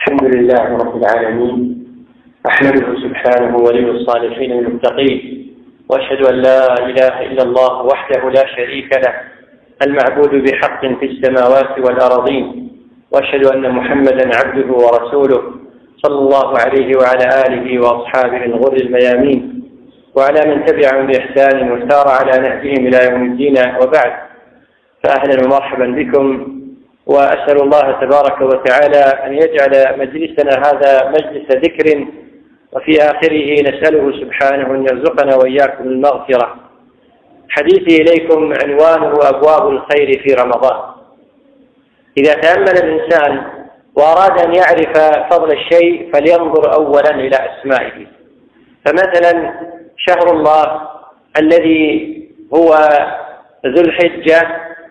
الحمد لله رب العالمين، أحمده سبحانه ولي الصالحين المتقين، وأشهد أن لا إله إلا الله وحده لا شريك له المعبود بحق في السماوات والأرضين، وأشهد أن محمدا عبده ورسوله صلى الله عليه وعلى آله وأصحابه الغر الميامين، وعلى من تبعهم بإحسان وسار على نهجهم إلى يوم الدين. وبعد، فأهلا ومرحبا بكم، وأسأل الله تبارك وتعالى أن يجعل مجلسنا هذا مجلس ذكر، وفي آخره نسأله سبحانه أن يرزقنا وإياكم المغفرة. حديثي إليكم عنوانه أبواب الخير في رمضان. إذا تأمل الإنسان وأراد أن يعرف فضل الشيء فلينظر أولا إلى أسمائه. فمثلا شهر الله الذي هو ذو الحجة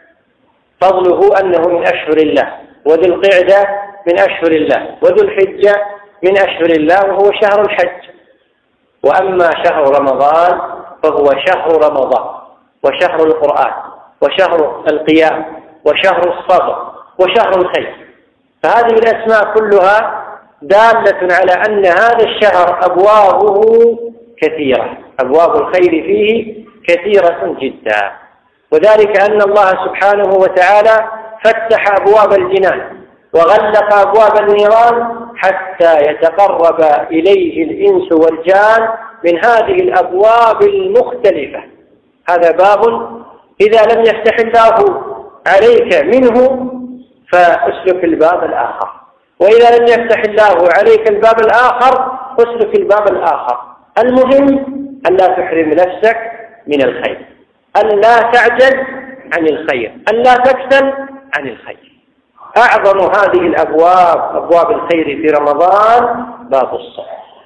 فضله أنه من أشهر الله، وذو القعدة من أشهر الله، وذو الحجة من أشهر الله، وهو شهر الحج. وأما شهر رمضان فهو شهر رمضان، وشهر القرآن، وشهر القيام، وشهر الصبر، وشهر الخير. فهذه الأسماء كلها دالة على أن هذا الشهر أبوابه كثيرة، أبواب الخير فيه كثيرة جدا، وذلك أن الله سبحانه وتعالى فتح أبواب الجنان وغلق أبواب النيران حتى يتقرب إليه الإنس والجان من هذه الأبواب المختلفة. هذا باب إذا لم يفتح الله عليك منه فأسلك الباب الآخر، وإذا لم يفتح الله عليك الباب الآخر أسلك الباب الآخر. المهم أن لا تحرم نفسك من الخير، أن لا تعجل عن الخير، أن لا تكسل عن الخير. أعظم هذه الأبواب، أبواب الخير في رمضان، باب الصوم.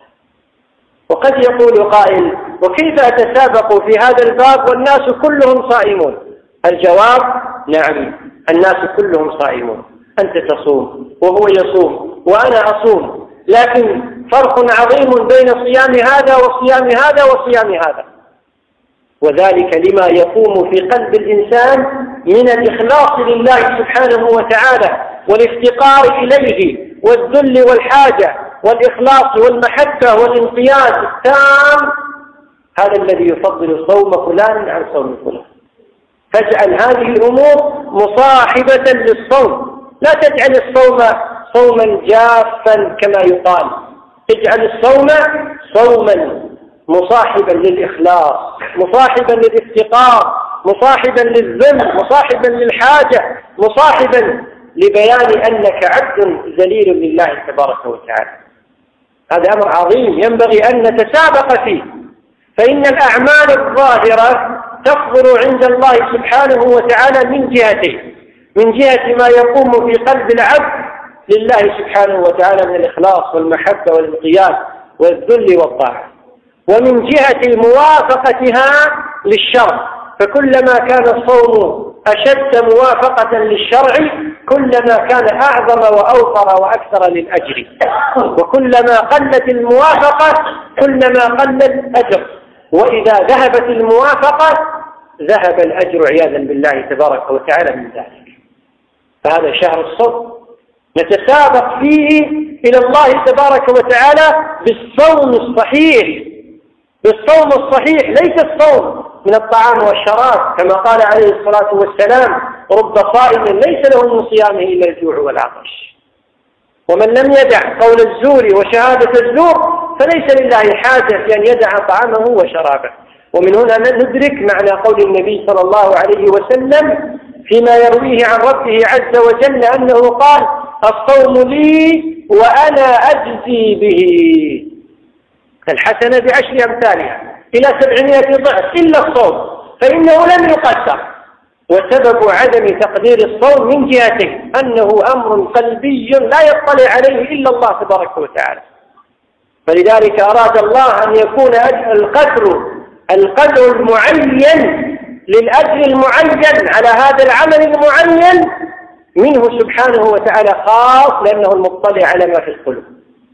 وقد يقول قائل: وكيف أتسابق في هذا الباب والناس كلهم صائمون؟ الجواب: نعم، الناس كلهم صائمون. أنت تصوم وهو يصوم وأنا أصوم، لكن فرق عظيم بين صيام هذا وصيام هذا وصيام هذا، وذلك لما يقوم في قلب الإنسان من الإخلاص لله سبحانه وتعالى، والافتقار إليه، والذل والحاجة، والإخلاص والمحبة والانقياد التام. هذا الذي يفضل صوم فلان عن صوم فلان. فاجعل هذه الأمور مصاحبة للصوم، لا تجعل الصوم صوما جافا كما يقال، اجعل الصوم صوما مصاحبا للإخلاص، مصاحبا للافتقار، مصاحبا للذل، مصاحبا للحاجة، مصاحبا لبيان أنك عبد ذليل لله تبارك وتعالى. هذا أمر عظيم ينبغي أن نتسابق فيه، فإن الأعمال الظاهرة تفضل عند الله سبحانه وتعالى من جهتين: من جهة ما يقوم في قلب العبد لله سبحانه وتعالى من الإخلاص والمحبة والانقياد والذل والطاعة، ومن جهة موافقتها للشرع. فكلما كان الصوم أشد موافقة للشرع كلما كان أعظم وأوفر وأكثر للأجر، وكلما قلت الموافقة كلما قل الأجر، وإذا ذهبت الموافقة ذهب الأجر عياذا بالله تبارك وتعالى من ذلك. فهذا شهر الصوم نتسابق فيه إلى الله تبارك وتعالى بالصوم الصحيح، بالصوم الصحيح، ليس الصوم من الطعام والشراب كما قال عليه الصلاة والسلام: رب صائم ليس له من صيامه إلا الجوع والعطش. ومن لم يدع قول الزور وشهادة الزور فليس لله حاجة في أن يدع طعامه وشرابه. ومن هنا ندرك معنى قول النبي صلى الله عليه وسلم فيما يرويه عن ربه عز وجل أنه قال: الصوم لي وأنا أجزي به، الحسنة ب10 أمثالها إلى 700 ضعف إلا الصوم فإنه لم يقدر. وسبب عدم تقدير الصوم من جهتين: أنه أمر قلبي لا يطلع عليه إلا الله تبارك وتعالى، فلذلك أراد الله أن يكون القدر المعين للأجر المعين على هذا العمل المعين منه سبحانه وتعالى خاص، لأنه المطلع على ما في القلوب.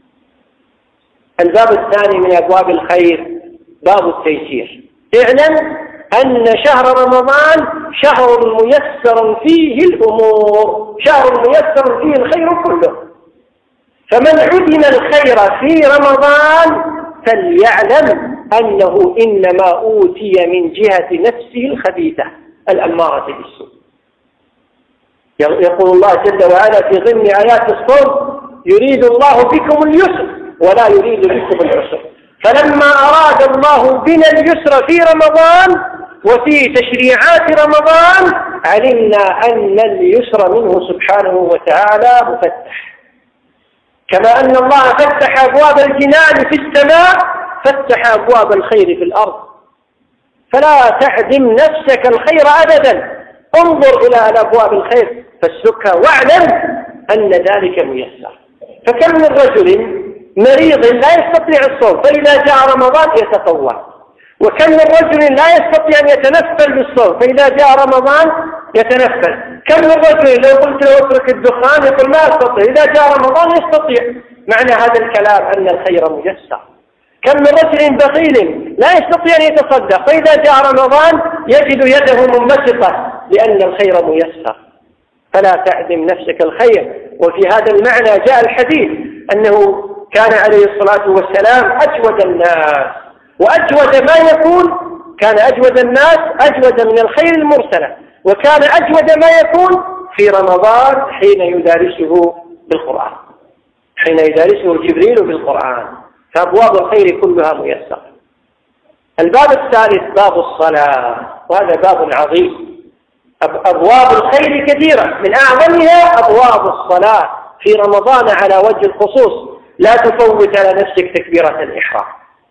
الباب الثاني من أبواب الخير باب التيسير. اعلم أن شهر رمضان شهر ميسر فيه الأمور، شهر ميسر فيه الخير كله. فمن عدم الخير في رمضان فليعلم أنه إنما أوتي من جهة نفسه الخبيثة الأمارة بالسوء. يقول الله جل وعلا في ضمن آيات الصوم: يريد الله بكم اليسر ولا يريد بكم العسر. فلما أراد الله بنا اليسر في رمضان وفي تشريعات رمضان علمنا أن اليسر منه سبحانه وتعالى مفتح. كما أن الله فتح أبواب الجنان في السماء فتح أبواب الخير في الأرض. فلا تعدم نفسك الخير أبدا، انظر إلى أبواب الخير فاسلكها واعلم أن ذلك ميسر. فكم من رجل مريض لا يستطيع الصوم فإذا جاء رمضان يتطوع، وكم من رجل لا يستطيع أن يتنفل بالصوم فإذا جاء رمضان يتنفل. كم من رجل لو قلت له اترك الدخان يقول ما أستطيع، إذا جاء رمضان يستطيع. معنى هذا الكلام أن الخير ميسر. كم من رجل بخيل لا يستطيع أن يتصدق فإذا جاء رمضان يجد يده منبسطة لأن الخير ميسر. فلا تعدم نفسك الخير. وفي هذا المعنى جاء الحديث أنه كان عليه الصلاة والسلام أجود الناس، وأجود ما يكون كان أجود الناس أجود من الخير المرسلة، وكان أجود ما يكون في رمضان حين يدارسه بالقرآن، حين يدارسه جبريل بالقرآن. فأبواب الخير كلها ميسرة. الباب الثالث باب الصلاة، وهذا باب عظيم. أبواب الخير كثيرة، من أعظمها أبواب الصلاة في رمضان على وجه الخصوص. لا تفوت على نفسك تكبيرة الإحرام،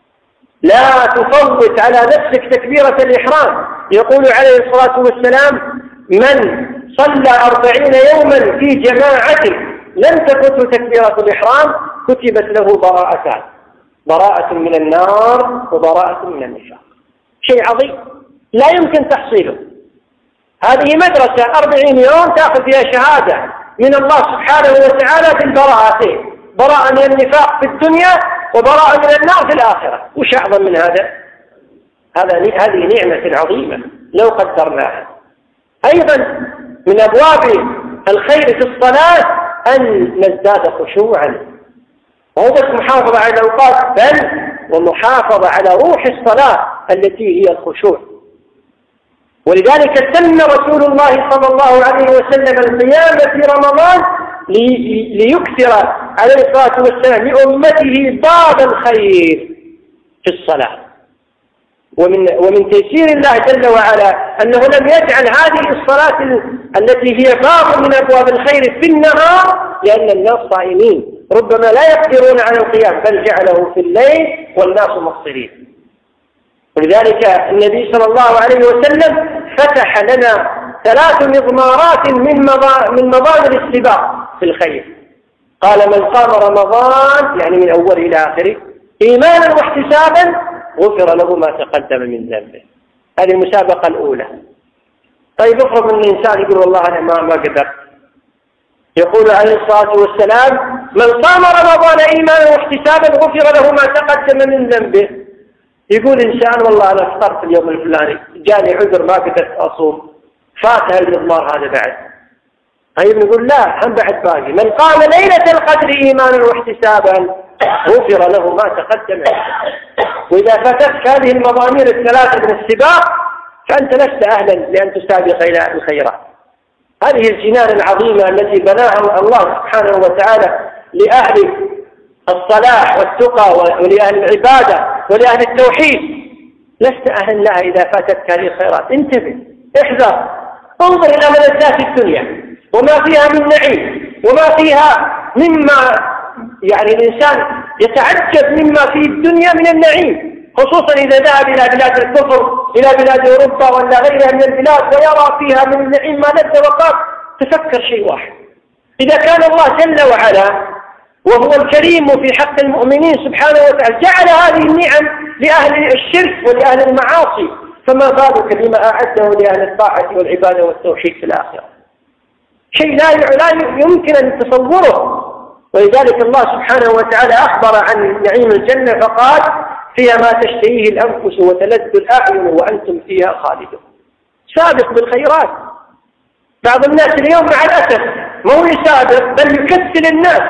لا تفوت على نفسك تكبيرة الإحرام. يقول عليه الصلاة والسلام: من صلى 40 يوما في جماعة لم تفته تكبيرة الإحرام كتبت له براءتان، براءة من النار وبراءة من النفاق. شيء عظيم لا يمكن تحصيله. هذه مدرسة 40 يوم تأخذ فيها شهادة من الله سبحانه وتعالى بالبراءتين: براءة من النفاق في الدنيا وبراءة من النار في الآخرة. وش أعظم من هذا؟ هذه نعمة عظيمة لو قدرناها. أيضا من أبواب الخير في الصلاة أن نزداد خشوعا، وهو بس محافظة على الأوقات بل ومحافظة على روح الصلاة التي هي الخشوع. ولذلك سن رسول الله صلى الله عليه وسلم القيام في رمضان ليكثر عليه الصلاة والسلام لأمته باب الخير في الصلاة. ومن تيسير الله جل وعلا أنه لم يجعل هذه الصلاة التي هي باب من أبواب الخير في النهار، لأن الناس صائمين ربما لا يقدرون على القيام، بل جعله في الليل والناس مفطرين. ولذلك النبي صلى الله عليه وسلم فتح لنا 3 مضمارات من مضامر السباق في الخير. قال: من قام رمضان يعني من أوله إلى آخره إيمانا واحتسابا غفر له ما تقدم من ذنبه. هذه المسابقة الأولى. طيب افرض ان الإنسان يقول والله أنا ما قدرت. يقول عليه الصلاة والسلام: من صام رمضان إيمانا واحتسابا غفر له ما تقدم من ذنبه. يقول إنسان: والله أنا افطرت اليوم الفلاني، جاني عذر ما قدرت أصوم، فات المضمار هذا بعد. طيب نقول لا، هم بعد باقي. من قام ليلة القدر إيمانا واحتسابا غفر له ما تقدم. وإذا فاتتك هذه المضامير ال3 من السباق فأنت لست أهلا لأن تسابق إلى الخيرات. هذه الجنان العظيمة التي بناها الله سبحانه وتعالى لأهل الصلاح والتقى ولأهل العبادة ولأهل التوحيد، لست أهلا لها إذا فاتتك هذه الخيرات. انتبه، احذر، انظر إلى ملذات الدنيا وما فيها من نعيم وما فيها مما يعني الإنسان يتعجب مما في الدنيا من النعيم، خصوصا إذا ذهب إلى بلاد الكفر، إلى بلاد أوروبا ولا غيرها من البلاد ويرى فيها من النعيم ما لذ وقاب. تفكر شيء واحد: إذا كان الله جل وعلا وهو الكريم في حق المؤمنين سبحانه وتعالى جعل هذه النعم لأهل الشرك ولأهل المعاصي، فما بالك بما أعده لأهل الطاعة والعبادة والتوحيد في الآخرة؟ شيء لا يمكن أن تصوره. ولذلك الله سبحانه وتعالى أخبر عن نعيم الجنة فقال: فيها ما تشتهيه الأنفس وتلذ الأعين وأنتم فيها خالدون. سابق بالخيرات. بعض الناس اليوم مع الأسف ما هو يسابق بل يكسل الناس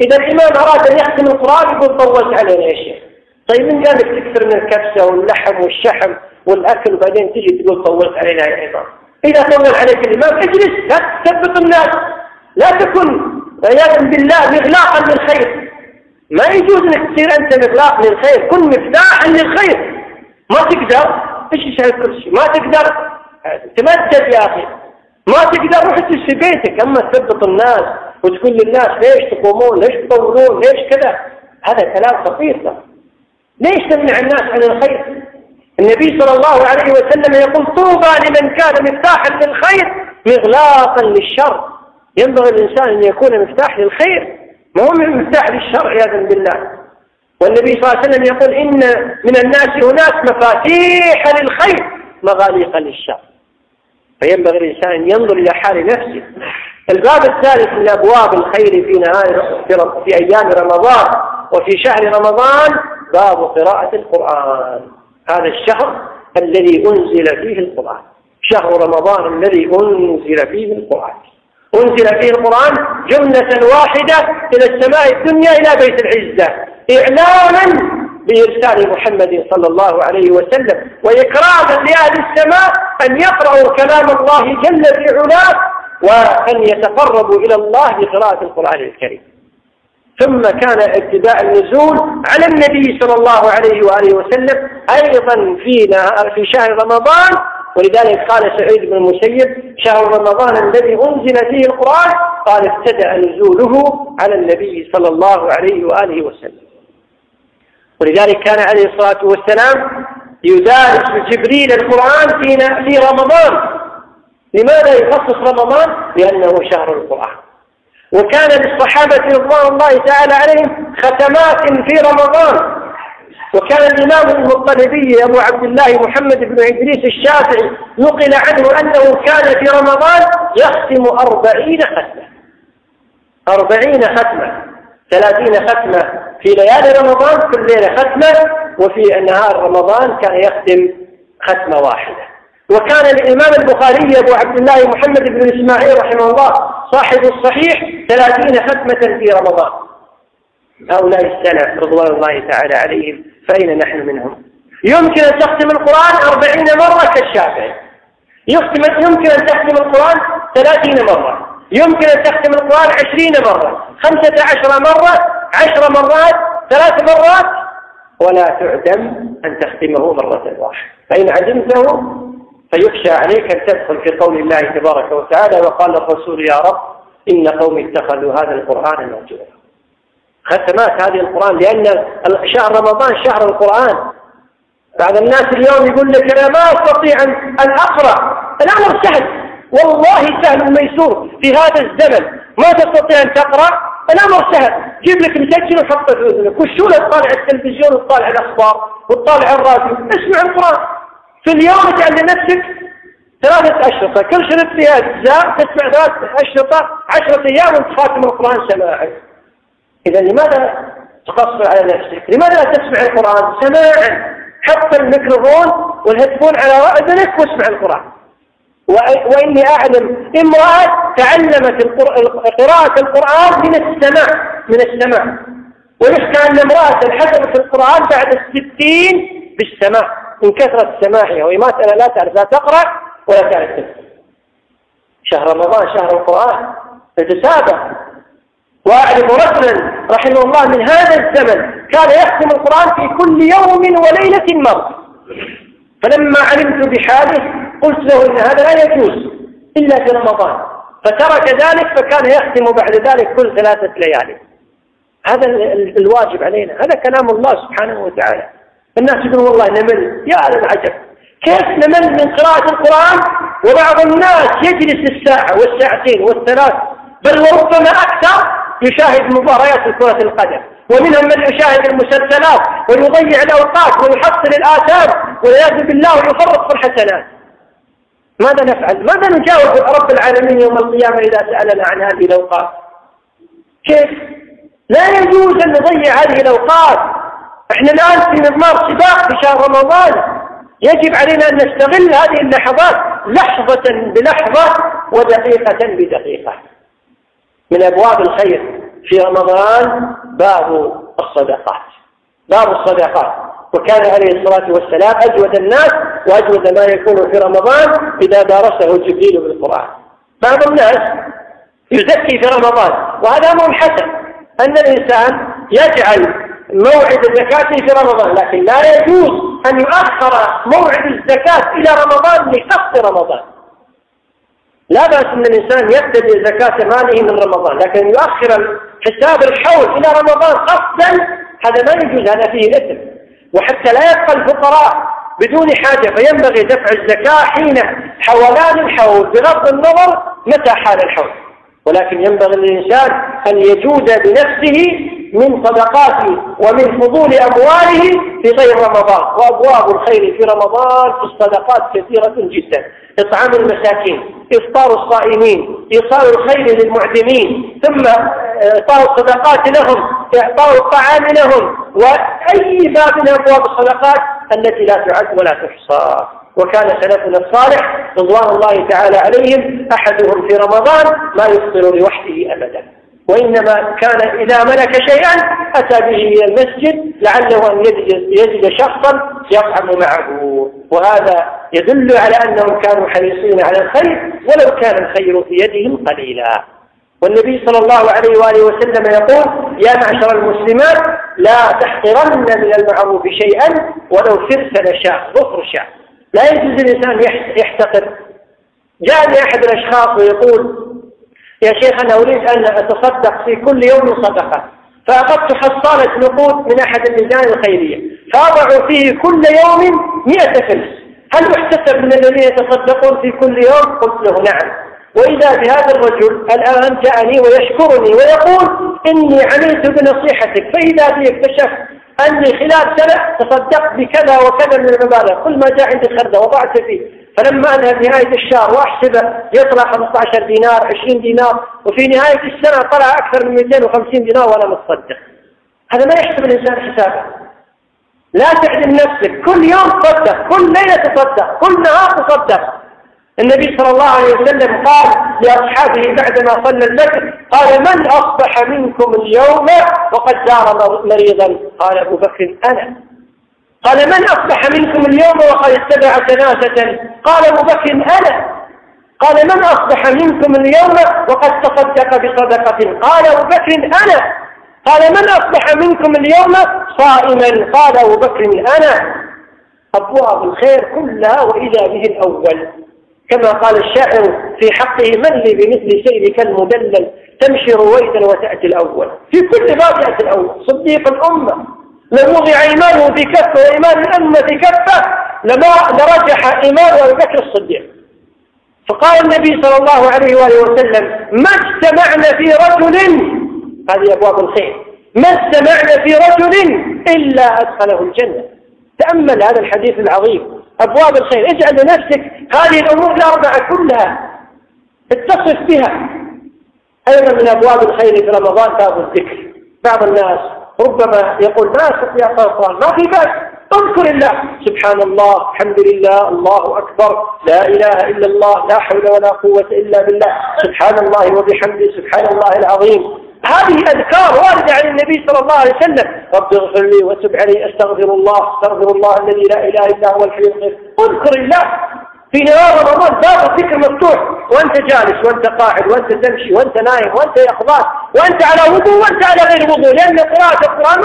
إذا الإمام أراد أن يختم القرآن يقول طولت علينا يا شيخ. طيب من قال لك تكثر من الكبسة واللحم والشحم والأكل وبعدين تجي تقول طولت علينا يا إمام؟ إذا طول عليك الإمام اجلس، لا تثبط الناس، لا تكن عياذا بالله مغلاقا للخير. ما يجوز انك تصير انت مغلاق للخير، كن مفتاحا للخير. ما تقدر ايش على الكرسي، ما تقدر تمدد يا اخي، ما تقدر روح اجلس في بيتك. اما تثبط الناس وتقول للناس ليش تقومون، ليش تطولون، ليش كذا، هذا كلام خطير. ليش تمنع الناس عن الخير؟ النبي صلى الله عليه وسلم يقول طوبى لمن كان مفتاحا للخير مغلاقا للشر. ينبغي الإنسان أن يكون مفتاح للخير، ما هو مفتاح للشر عياذا بالله. والنبي صلى الله عليه وسلم يقول إن من الناس أناس مفاتيح للخير مغاليق للشر. فينبغي الإنسان أن ينظر إلى حال نفسه. الباب الثالث من أبواب الخير في أيام رمضان وفي شهر رمضان باب قراءة القرآن. هذا الشهر الذي أنزل فيه القرآن، شهر رمضان الذي أنزل فيه القرآن. أنزل فيه القرآن جملة واحدة إلى السماء الدنيا إلى بيت العزة، إعلانا بإرسال محمد صلى الله عليه وسلم، وإكراما لأهل السماء أن يقرأوا كلام الله جل في علاه وأن يتقربوا إلى الله بقراءة القرآن الكريم. ثم كان ابتداء النزول على النبي صلى الله عليه وآله وسلم أيضا في شهر رمضان. ولذلك قال سعيد بن المسيب شهر رمضان الذي أنزل فيه القرآن، قال ابتدأ نزوله على النبي صلى الله عليه وآله وسلم. ولذلك كان عليه الصلاة والسلام يدارس جبريل القرآن في رمضان. لماذا يخصص رمضان؟ لأنه شهر القرآن. وكان للصحابة رضوان الله تعالى عليهم ختمات في رمضان. وكان الإمام المطلبي أبو عبد الله محمد بن إدريس الشافعي نقل عنه أنه كان في رمضان يختم 40 ختمة، 40 ختمة، 30 ختمة في ليالي رمضان كل ليلة ختمة، وفي نهار رمضان كان يختم ختمة واحدة. وكان الإمام البخاري أبو عبد الله محمد بن إسماعيل رحمه الله صاحب الصحيح 30 ختمة في رمضان. هؤلاء السلف رضوان الله تعالى عليهم فأين نحن منهم؟ يمكن أن تختم القرآن 40 مرة كالشافعي، يمكن أن تختم القرآن 30 مرة، يمكن أن تختم القرآن 20 مرة، 15 مرة، 10 مرات، 3 مرات، ولا تعدم أن تختمه مرة واحدة. فإن عدمته فيخشى عليك أن تدخل في قول الله تبارك وتعالى وقال الرسول يا رب إن قومي اتخذوا هذا القرآن مهجورا. ختمات هذه القرآن، لأن شهر رمضان شهر القرآن. بعض الناس اليوم يقول لك أنا ما أستطيع أن أقرأ. الأمر سهل، والله سهل وميسور في هذا الزمن. ما تستطيع أن تقرأ، الأمر سهل، جيب لك مسجل وحطه في أذنك، وشو تطالع التلفزيون وتطالع الأخبار وتطالع الراديو، اسمع القرآن. في اليوم اجعل لنفسك 3 أشرطة، كل شريط فيها أجزاء، تسمع 3 أشرطة 10 أيام وانت خاتم القرآن سماعا. إذا لماذا تقصر على نفسك؟ لماذا لا تسمع القرآن سماعا؟ حط الميكروفون والهيدفون على أذنك واسمع القرآن. وإني أعلم امرأة تعلمت قراءة القرآن من السماع، ويحكى أن امرأة حفظت القرآن بعد 60 بالسماع من كثرة سماعها، وهي لا تعرف لا تقرأ ولا تعرف تكتب. شهر رمضان شهر القرآن، تتسابق. وأعرف رجلا رحمه الله من هذا الزمن كان يختم القرآن في كل يوم وليلة مرة. فلما علمت بحاله قلت له إن هذا لا يجوز إلا في رمضان، فترك ذلك، فكان يختم بعد ذلك كل 3 ليالي. هذا الواجب علينا، هذا كلام الله سبحانه وتعالى. الناس يقولون والله نمل، يا للعجب كيف نمل من قراءة القرآن؟ وبعض الناس يجلس الساعة والساعتين والثلاث بل وربما أكثر يشاهد مباريات كرة القدم، ومنهم من يشاهد المسلسلات ويضيع الأوقات ويحصل الآثار والعياذ بالله ويفرط في الحسنات. ماذا نفعل؟ ماذا نجاوب رب العالمين يوم القيامة إذا سألنا عن هذه الأوقات؟ كيف؟ لا يجوز أن نضيع هذه الأوقات. احنا الآن في مضمار سباق في شهر رمضان، يجب علينا أن نستغل هذه اللحظات لحظة بلحظة ودقيقة بدقيقة. من أبواب الخير في رمضان باب الصدقات. وكان عليه الصلاة والسلام أجود الناس وأجود ما يكون في رمضان إذا دارسه جبريل بالقرآن. بعض الناس يزكي في رمضان، وهذا أمر حسن أن الإنسان يجعل موعد الزكاة في رمضان، لكن لا يجوز أن يؤخر موعد الزكاة إلى رمضان لقصد رمضان. لا بأس أن الإنسان يبتدئ زكاة ماله من رمضان، لكن يؤخر حساب الحول إلى رمضان قصدا هذا ما يجوز، هذا فيه إثم، وحتى لا يبقى الفقراء بدون حاجة، فينبغي دفع الزكاة حين حولان الحول بغض النظر متى حال الحول. ولكن ينبغي للإنسان أن يجود بنفسه من صدقاته ومن فضول أمواله في غير رمضان. وأبواب الخير في رمضان في الصدقات كثيرة جدا: إطعام المساكين، إفطار الصائمين، إيصال الخير للمعدمين، ثم إعطاء الصدقات لهم، إعطاء الطعام لهم، وأي باب من أبواب الصدقات التي لا تعد ولا تحصى. وكان سلفنا الصالح رضوان الله تعالى عليهم أحدهم في رمضان ما يفطر لوحده أبدا، وإنما كان إذا ملك شيئا أتى به إلى المسجد لعله أن يجد شخصا يطعم معه. وهذا يدل على أنهم كانوا حريصين على الخير ولو كان الخير في يدهم قليلا. والنبي صلى الله عليه وآله وسلم يقول: يا معشر المسلمات لا تحقرن من المعروف شيئا ولو فرسل شاة، ظفر شاة. لا يجوز الإنسان يحتقر. جاءني أحد الأشخاص ويقول: يا شيخ أنا أريد أن أتصدق في كل يوم صدقة، فأخذت حصالة نقود من أحد اللجان الخيرية فأضع فيه كل يوم 100 فلس، هل يحتسب من الذين يتصدقون في كل يوم؟ قلت له: نعم. وإذا بهذا الرجل الآن جاءني ويشكرني ويقول: إني عملت بنصيحتك، فإذا بي اكتشفت أني خلال سنة تصدقت بكذا وكذا من المبالغ، كل ما جاء عندي خردة وضعت فيه، فلما أنهى نهاية الشهر وأحسبه يطلع 15 دينار 20 دينار، وفي نهاية السنة طلع أكثر من 250 دينار وأنا متصدق. هذا ما يحسب الإنسان حسابه. لا تعدل نفسك، كل يوم تصدق، كل ليلة تصدق، كل نهار تصدق. النبي صلى الله عليه وسلم قال لأصحابه بعدما صلى الفجر: قال: من أصبح منكم اليوم وقد زار مريضا؟ قال أبو بكر: أنا. قال: من أصبح منكم اليوم وقد اتبع جنازة؟ قال أبو بكر: أنا. قال: من أصبح منكم اليوم وقد تصدق بصدقة؟ قال أبو بكر: أنا. قال: من أصبح منكم اليوم صائما؟ قال أبو بكر: أنا. أبواب الخير كلها وإذا به الأول، كما قال الشاعر في حقه: من لي بمثل سيرك المدلل تمشي رويدا وتأتي الأول. في كل باب يأتي الأول. صديق الأمة لو وضع إيمانه في كفة وإيمان الأمة في كفة لرجح إيمان أبي بكر الصديق. فقال النبي صلى الله عليه وآله وسلم: ما اجتمعنا في رجل، هذه أبواب الخير، ما اجتمعنا في رجل إلا أدخله الجنة. تأمل هذا الحديث العظيم. أبواب الخير، اجعل لنفسك هذه الأمور الأربعة كلها اتصف بها. أيضا من أبواب الخير في رمضان باب الذكر. بعض الناس ربما يقول: ما أستطيع القرآن، ما في بأس، اذكر الله، سبحان الله، الحمد لله، الله أكبر، لا إله إلا الله، لا حول ولا قوة إلا بالله، سبحان الله وبحمده، سبحان الله العظيم. هذه أذكار واردة عن النبي صلى الله عليه وسلم: رب اغفر لي وتب علي، أستغفر الله الذي لا إله إلا هو الحي القيوم. اذكر الله في نهار رمضان، باب الذكر مفتوح، وأنت جالس وأنت قاعد وأنت تمشي وأنت نايم وأنت يقظان وأنت على وضوء وأنت على غير وضوء، لأن قراءة القرآن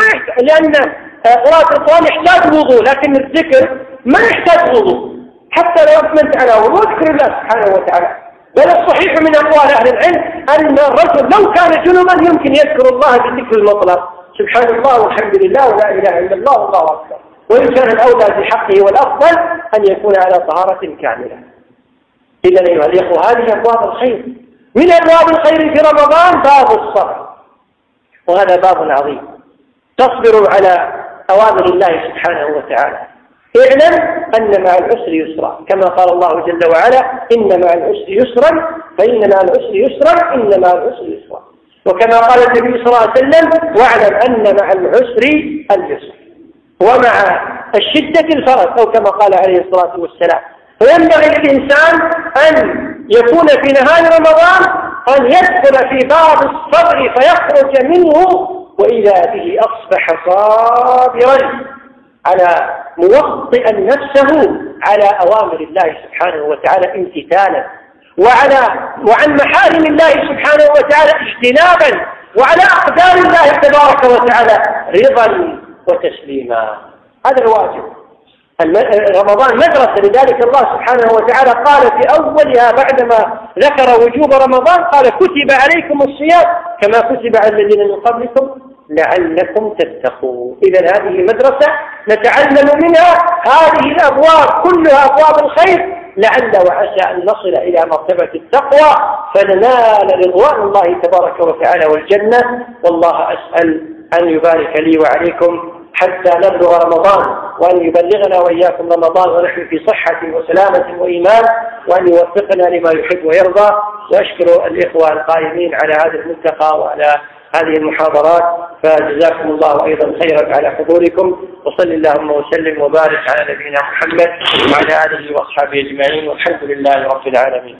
قراءة القرآن يحتاج وضوء، لكن الذكر ما يحتاج وضوء. حتى لو أنت على وضوء اذكر الله سبحانه وتعالى. بل الصحيح من أقوال أهل العلم أن الرجل لو كان جنبا يمكن يذكر الله بالذكر المطلق: سبحان الله والحمد لله ولا إله إلا الله والله أكبر. وإن كان الأولى في حقه والأفضل أن يكون على طهارة كاملة. إذن أيها الإخوة، هذه أبواب الخير. من أبواب الخير في رمضان باب الصبر، وهذا باب عظيم. تصبر على أوامر الله سبحانه وتعالى. اعلم أن مع العسر يسرا، كما قال الله جل وعلا: إن مع العسر يسرا، فإن مع العسر يسرا، إن مع العسر يسرا. وكما قال النبي صلى الله عليه وسلم: واعلم أن مع العسر اليسر، ومع الشدة الفرج، أو كما قال عليه الصلاة والسلام. فينبغي للإنسان أن يكون في نهار رمضان أن يدخل في باب الصبر فيخرج منه وإذا به أصبح صابرا على موطئا نفسه على أوامر الله سبحانه وتعالى امتثالا، وعن محارم الله سبحانه وتعالى اجتنابا، وعلى أقدار الله تبارك وتعالى رضا وتسليما. هذا الواجب. رمضان مدرسة، لذلك الله سبحانه وتعالى قال في أولها بعدما ذكر وجوب رمضان قال كتب عليكم الصيام كما كتب على الذين من قبلكم لعلكم تتقون. إذن هذه مدرسة نتعلم منها هذه الأبواب كلها أبواب الخير، لعل وعسى أن نصل إلى مرتبة التقوى فننال رضوان الله تبارك وتعالى والجنة. والله أسأل أن يبارك لي وعليكم حتى نبلغ رمضان، وأن يبلغنا وإياكم رمضان ونحن في صحة وسلامة وإيمان، وأن يوفقنا لما يحب ويرضى. وأشكر الإخوة القائمين على هذا الملتقى وعلى هذه المحاضرات، فجزاكم الله أيضا خيرا على حضوركم، وصل اللهم وسلم وبارك على نبينا محمد وعلى آله وأصحابه أجمعين، والحمد لله رب العالمين.